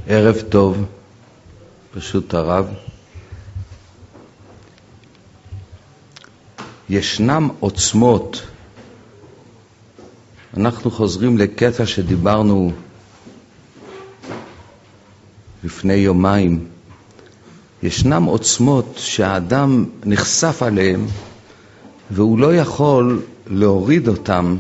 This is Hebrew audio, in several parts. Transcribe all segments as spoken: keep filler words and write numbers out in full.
ערב טוב, פשוט הרב. ישנם עוצמות, אנחנו חוזרים לקטע שדיברנו לפני יומיים. ישנם עוצמות שהאדם נחשף עליהם והוא לא יכול להוריד אותם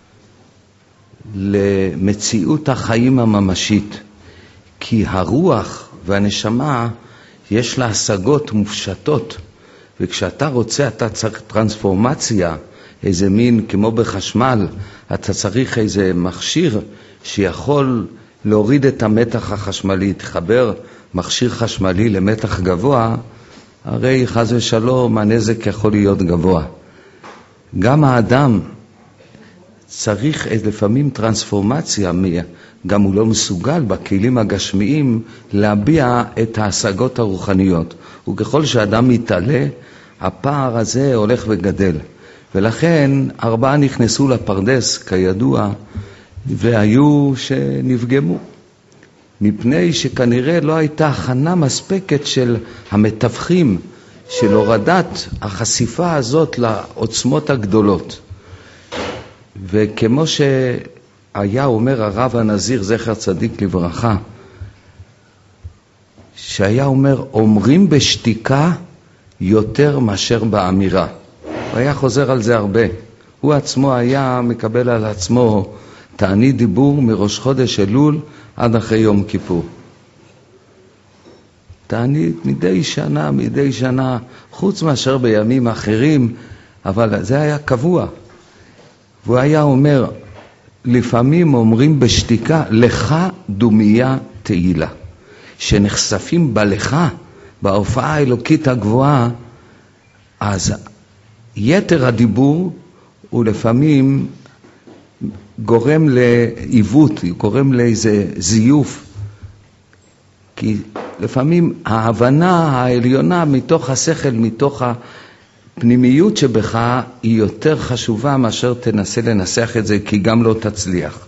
למציאות החיים הממשית, כי הרוח והנשמה יש לה השגות מופשטות, וכשאתה רוצה אתה צריך טרנספורמציה, איזה מין כמו בחשמל, אתה צריך איזה מכשיר שיכול להוריד את המתח החשמלי, תחבר מכשיר חשמלי למתח גבוה, הרי חס ושלום הנזק יכול להיות גבוה. גם האדם צריך לפעמים טרנספורמציה, גם הוא לא מסוגל בכלים הגשמיים להביע את ההשגות הרוחניות, וככל שאדם מתעלה הפער הזה הולך וגדל, ולכן ארבעה נכנסו לפרדס כידוע והיו שנפגמו, מפני שכנראה לא הייתה הכנה מספקת של המתווכים של הורדת החשיפה הזאת לעוצמות הגדולות. וכמו שהיה אומר הרב הנזיר זכר צדיק לברכה, שהיה אומר אומרים בשתיקה יותר מאשר באמירה, הוא היה חוזר על זה הרבה. הוא עצמו היה מקבל על עצמו תענית דיבור מראש חודש אלול עד אחרי יום כיפור, תענית מדי שנה מדי שנה, חוץ מאשר בימים אחרים, אבל זה היה קבוע. והוא היה אומר, לפעמים אומרים בשתיקה לך דומיה תהילה, שנחשפים בלך, בהופעה האלוקית הגבוהה, אז יתר הדיבור הוא לפעמים גורם לעיוות, גורם לאיזה זיוף, כי לפעמים ההבנה העליונה מתוך השכל, מתוך הפנימיות שבך, היא יותר חשובה מאשר תנסה לנסח את זה, כי גם לא תצליח.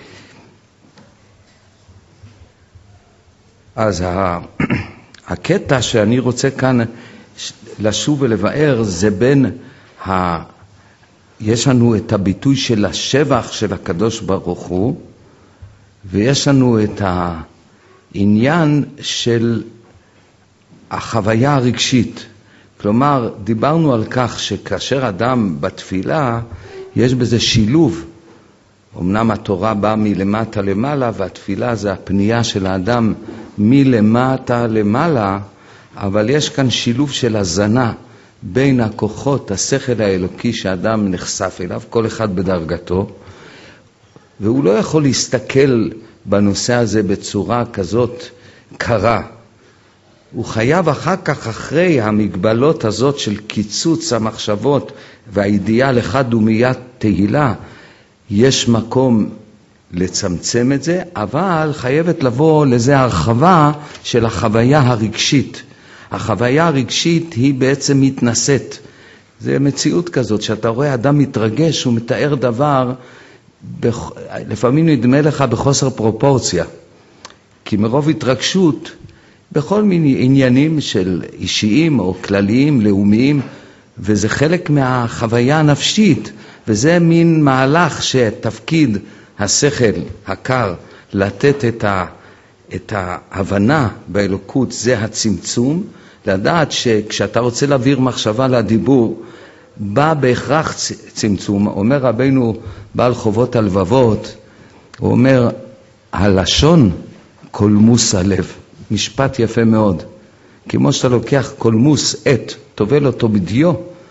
אז הקטע שאני רוצה כאן לשוב ולבאר זה בין ה... יש לנו את הביטוי של השבח של הקדוש ברוך הוא, ויש לנו את העניין של החוויה הרגשית. כלומר, דיברנו על כך שכאשר אדם בתפילה, יש בזה שילוב. אמנם התורה באה מלמטה למעלה, והתפילה זה הפנייה של האדם מלמטה למעלה, אבל יש כאן שילוב של הזנה בין הכוחות, השכל האלוקי שאדם נחשף אליו, כל אחד בדרגתו, והוא לא יכול להסתכל בנושא הזה בצורה כזאת קרה. הוא חייב אחר כך, אחרי המגבלות הזאת של קיצוץ המחשבות והידיעה לך דומיית תהילה, יש מקום לצמצם את זה, אבל חייבת לבוא לזה הרחבה של החוויה הרגשית. החוויה הרגשית היא בעצם מתנשאת. זה מציאות כזאת שאתה רואה אדם מתרגש, הוא מתאר דבר, בח... לפעמים נדמה לך בחוסר פרופורציה, כי מרוב התרגשות בכל מיני עניינים של אישיים או כלליים, לאומיים, וזה חלק מהחוויה הנפשית, וזה מין מהלך שתפקיד השכל הקר לתת את ה... את ההבנה באלוקות, זה הצמצום, לדעת שכשאתה רוצה להעביר מחשבה לדיבור, בא בהכרח צמצום. אומר רבינו בעל חובות הלבבות, הוא אומר, הלשון קולמוס הלב. משפט יפה מאוד. כמו שאתה לוקח קולמוס עת, תובל אותו בדיו,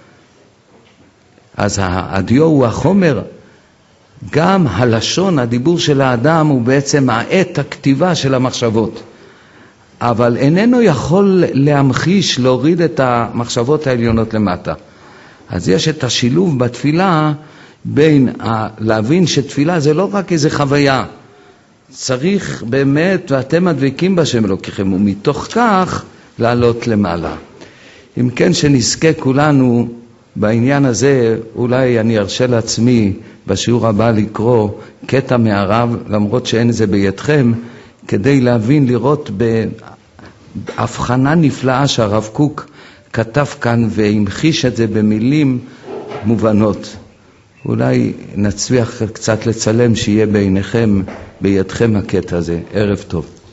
אז הדיו הוא החומר, גם הלשון, הדיבור של האדם הוא בעצם העת הכתיבה של המחשבות, אבל איננו יכול להמחיש, להוריד את המחשבות העליונות למטה. אז יש את השילוב בתפילה בין ה... להבין שתפילה זה לא רק איזה חוויה, צריך באמת, ואתם מדבקים בשם אלוקיכם, ומתוך כך לעלות למעלה. אם כן, שנזכה כולנו בעניין הזה, אולי אני ארשה לעצמי בשיעור הבא לקרוא קטע מהרב, למרות שאין זה בידכם, כדי להבין, לראות בהבחנה נפלאה שהרב קוק כתב כאן והמחיש את זה במילים מובנות. אולי נצליח קצת לצלם שיהיה בעיניכם, בידכם הקטע הזה. ערב טוב.